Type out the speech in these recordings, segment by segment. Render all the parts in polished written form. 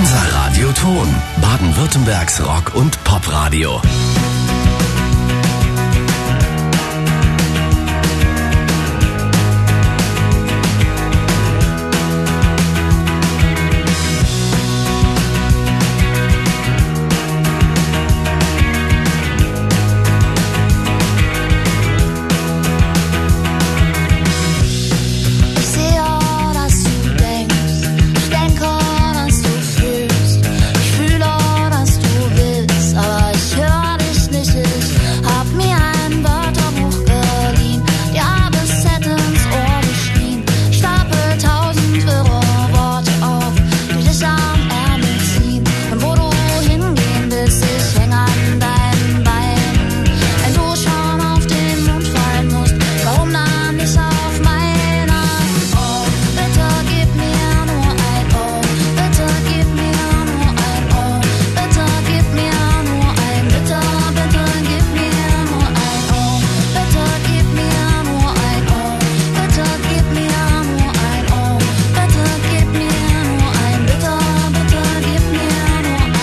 Unser Radioton. Baden-Württembergs Rock- und Popradio. Aber ich höre dich nicht, ich hab mir ein Wörterbuch geliehen, die A bis Z ins Ohr geschrien, stapel 1000 wirre Worte auf, die dich am Ärmel ziehen. Und wo du hingehen willst, ich häng an deinen Beinen. Wenn du schon auf den Mund fallen musst, warum dann nicht auf meiner? Oh, bitte gib mir nur ein Oh, bitte gib mir nur ein Oh, bitte gib mir nur ein, bitte, bitte gib mir nur ein Oh, bitte gib mir nur ein Oh, bitte gib mir nur ein Oh, bitte gib mir nur ein, bitte, bitte gib mir nur ein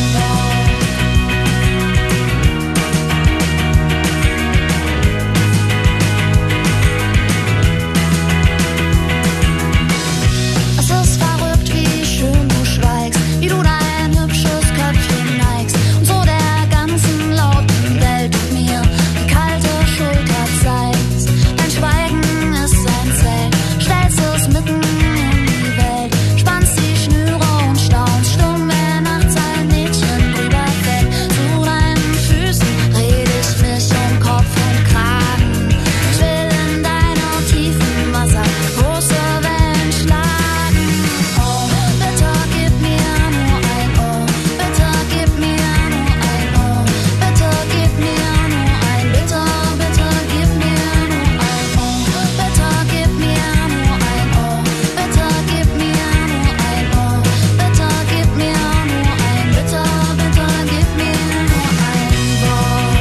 Es ist verrückt, wie schön du schweigst, wie du dein hübsches Köpfchen neigst und so der ganzen lauten Welt und mir die kalte Schulter zeigst. Dein Schweigen ist ein Zelt, stellst es mitten in die Welt, spannst die Schnüre und staunst stumm, wenn nachts ein Mädchen drüber fällt. Zu deinen Füßen red ich mich um Kopf und Kragen. Ich will in deine tiefen Wasser große Wellen schlagen. Oh, bitte gib mir nur ein Oh, bitte gib mir nur ein Oh, bitte gib mir nur ein, bitte, bitte gib mir nur ein Oh, bitte gib mir nur ein Oh, bitte gib mir nur ein Oh, bitte gib mir nur ein, bitte, bitte gib mir nur ein Wort.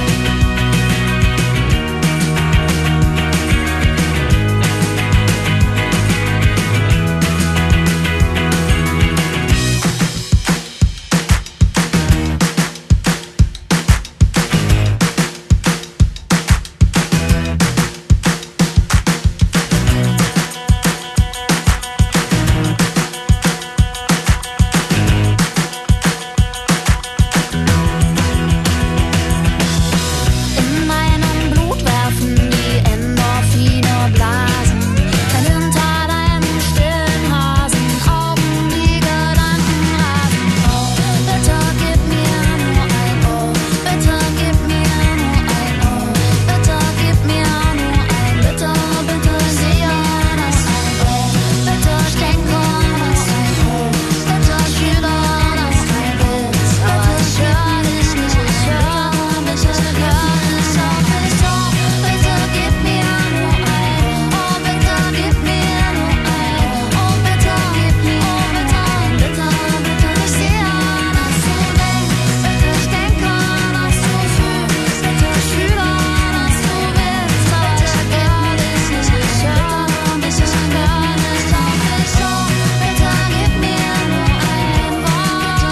In meinem Blut werfen die Endorphine Blasen, wenn hinter deinen stillen Hasenaugen die Gedanken rasen. Oh, bitte gib mir nur ein Oh, bitte gib mir nur ein Oh, bitte gib mir nur ein, bitte, bitte sehe das ein Oh, bitte ich denke das ein Oh, bitte ich fühle das kein Witz, aber ich höre dich nicht, ich höre dich, ich höre dich auch nicht so. Bitte gib mir nur ein Oh, bitte gib mir nur ein Oh, bitte gib mir bitte, bitte, bitte ich sehe, dass du denkst, bitte ich denke, dass du fühlst, bitte ich fühle, dass du willst, aber ich höre dich nicht, ich höre dich, ich höre dich auch nicht so. Bitte gib mir nur ein Wort,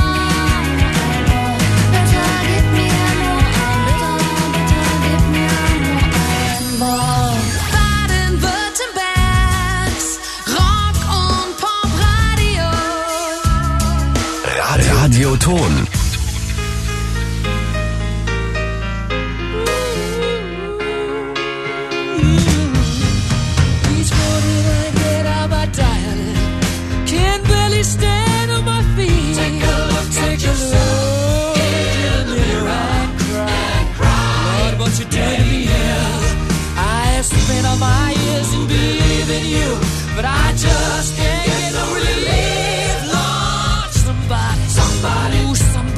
bitte gib mir nur ein Oh, bitte gib mir nur ein Wort. Baden-Württembergs Rock- und Popradio. Radioton. Each morning I get out my diet, can barely stand on my feet. Take a look at yourself in the mirror and cry. Lord, what you did to me is I have spent all my years in believing you, but I just can't get no relief. Lord, somebody, ooh, somebody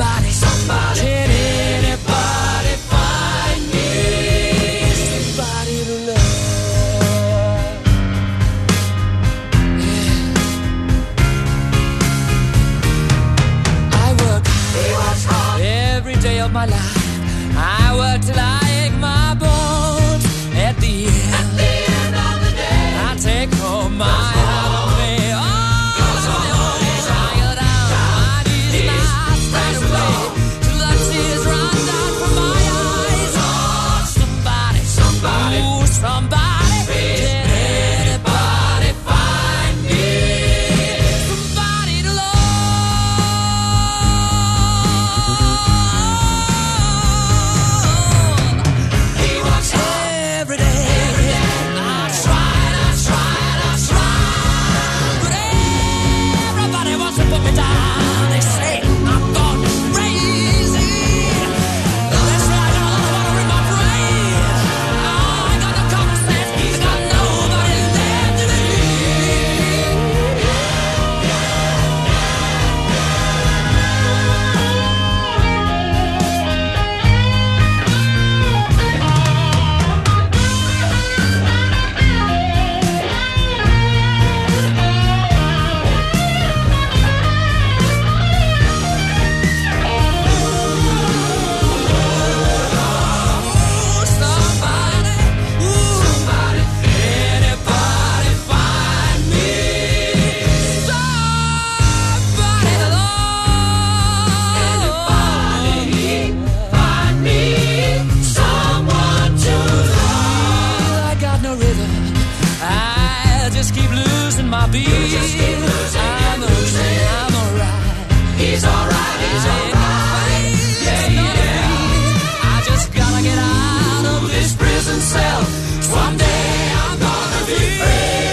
in my beat. I'm alright. He's alright, he's alright. Yeah, yeah. I just gotta get out of this prison cell. Someday I'm gonna be free.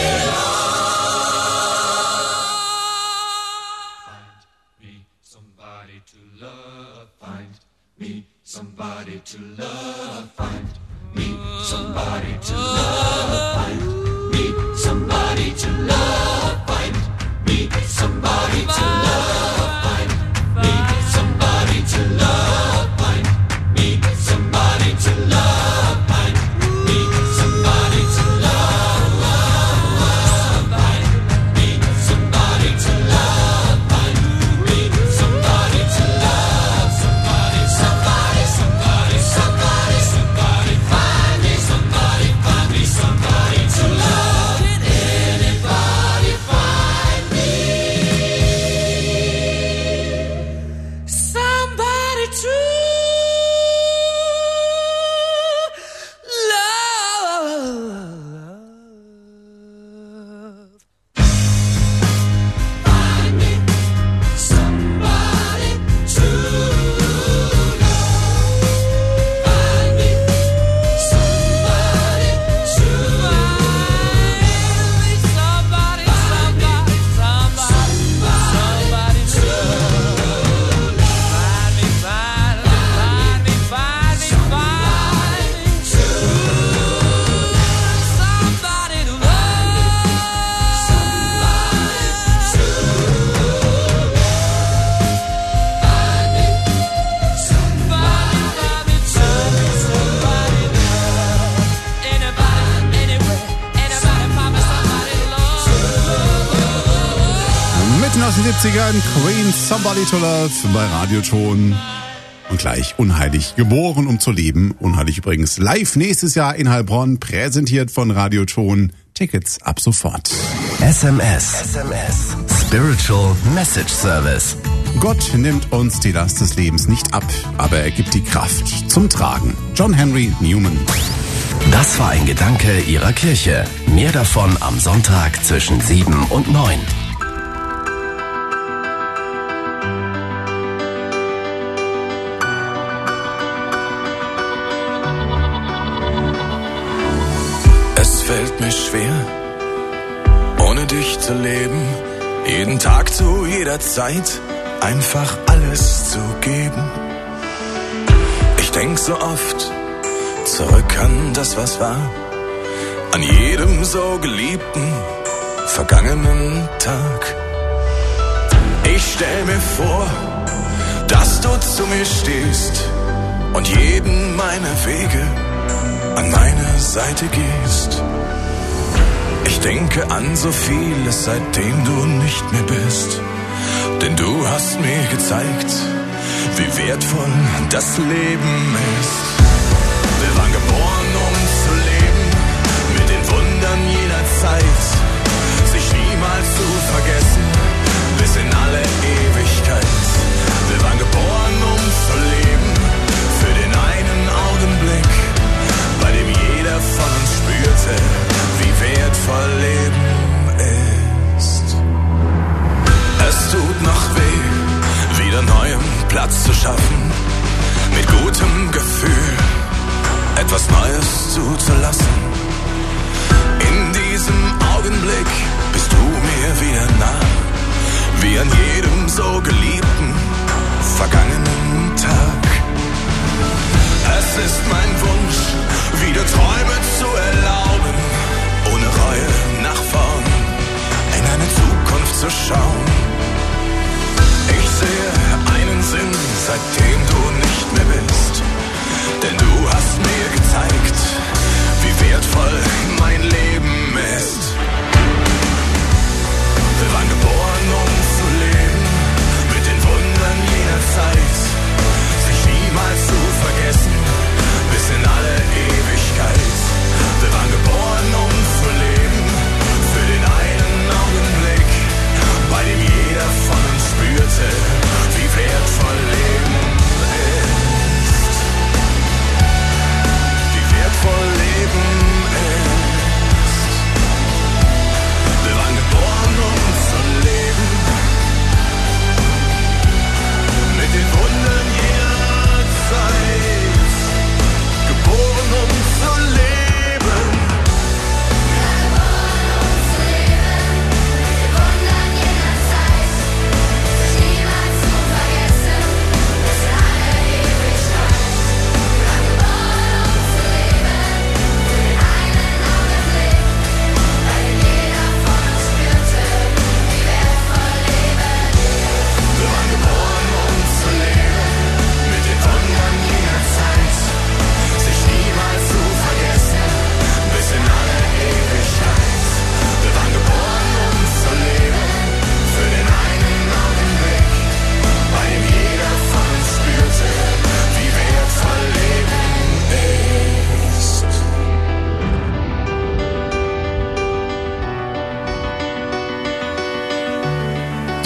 Somebody to love, find me somebody to love, find me somebody to love, find me somebody to love, find me somebody to love, find me somebody to love, find me somebody to love, find me somebody to love, find me somebody to love, somebody, somebody. Somebody, find me somebody to love. Anybody find me somebody to love. Find me somebody to aus den 70ern, Queen, Somebody to Love bei Radioton. Und gleich Unheilig, geboren um zu leben. Unheilig übrigens live nächstes Jahr in Heilbronn, präsentiert von Radioton. Tickets ab sofort. SMS. Spiritual Message Service. Gott nimmt uns die Last des Lebens nicht ab, aber er gibt die Kraft zum Tragen. John Henry Newman. Das war ein Gedanke Ihrer Kirche. Mehr davon am Sonntag zwischen 7 und 9. Es fällt mir schwer, ohne dich zu leben, jeden Tag zu jeder Zeit einfach alles zu geben. Ich denk so oft zurück an das, was war, an jedem so geliebten, vergangenen Tag. Ich stell mir vor, dass du zu mir stehst und jeden meiner Wege an meine Seite gehst. Ich denke an so vieles, seitdem du nicht mehr bist. Denn du hast mir gezeigt, wie wertvoll das Leben ist. Wir waren geboren, um zu leben, mit den Wundern jener Zeit, sich niemals zu vergessen, bis in alle Ewigkeit. Wir waren geboren, um zu leben, für den einen Augenblick, bei dem jeder von uns spürte, wie wertvoll Leben ist. Es tut noch weh, wieder neuem Platz zu schaffen, mit gutem Gefühl etwas Neues zuzulassen. In diesem Augenblick bist du mir wieder nah, wie an jedem so geliebten, vergangenen Tag. Es ist mein Wunsch, wieder Träume zu erlauben, ohne Reue nach vorn in eine Zukunft zu schauen. Ich sehe einen Sinn, seitdem du nicht mehr bist, denn du hast mir gezeigt, wie wertvoll mein Leben ist. Wir waren geboren, um zu leben, mit den Wundern jener Zeit, sich niemals zu vergessen, bis in alle Ewigkeit. Wir waren geboren, um zu leben,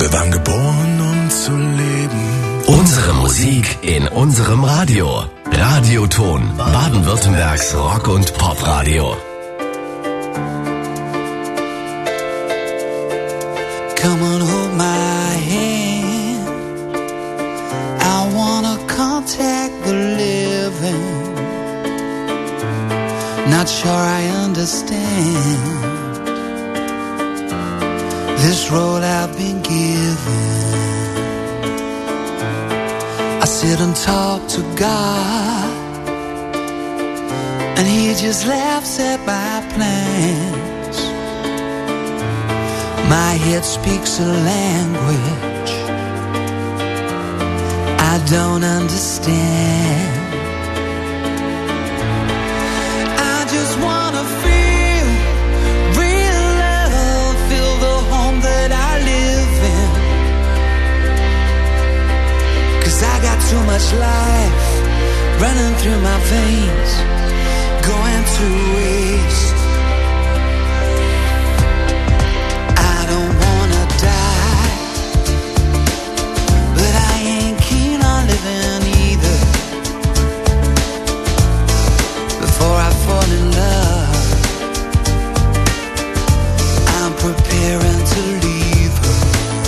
Wir waren geboren, um zu leben. Unsere Musik in unserem Radio. Radioton. Baden-Württembergs Rock- und Popradio. Come on, hold my hand. I wanna contact the living. Not sure I understand this road I've been given. I sit and talk to God, and He just laughs at my plans. My head speaks a language I don't understand. I just wanna feel real love, feel the home that I live in. 'Cause I got too much life running through my veins, going to waste. Before I fall in love, I'm preparing to leave her.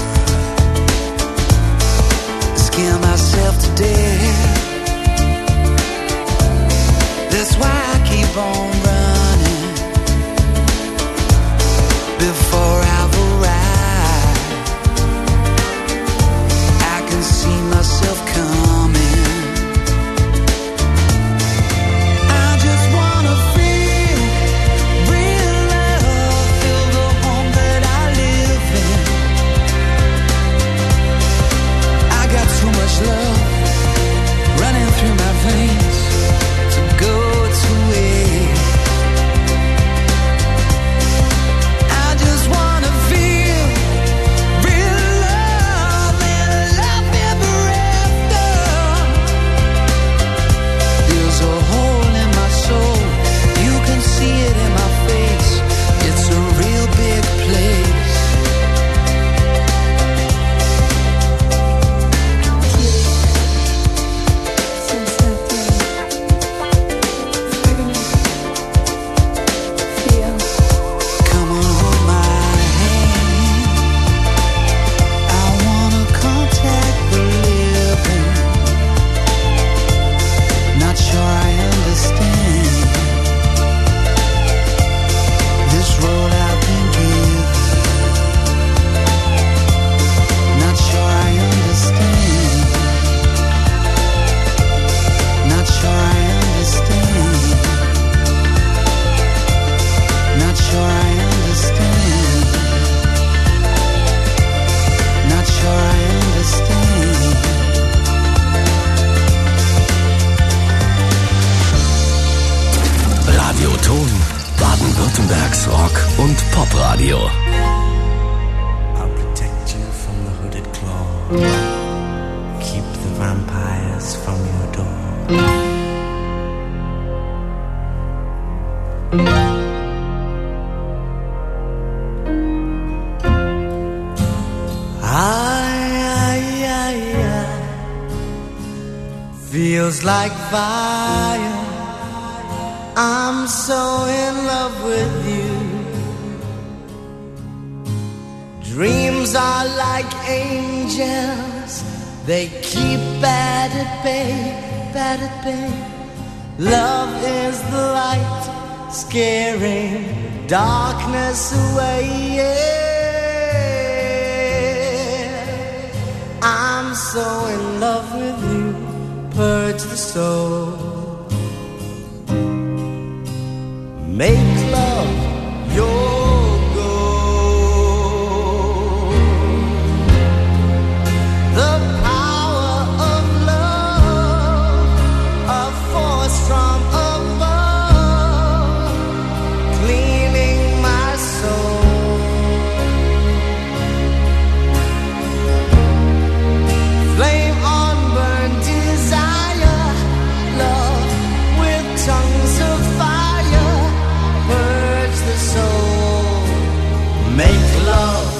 Scare myself to death. That's why I keep on running. Before I've arrived, I can see myself coming. Love running through my veins to go to waste. I just wanna feel real love and love ever after. There's a hole in my soul, you can see it in my face. It's a real big place. Baden-Württembergs Rock- und Popradio. I'll protect you from the hooded claw. Keep the vampires from your door. Feels like fire. I'm so in love with you. Dreams are like angels, they keep bad at bay, bad at bay. Love is the light, scaring darkness away. Yeah. I'm so in love with you, purge the soul. Make love your goal. The power of love, a force from above, cleaning my soul. Flame on burn desire, love with tongues of fire. Purge the soul, make love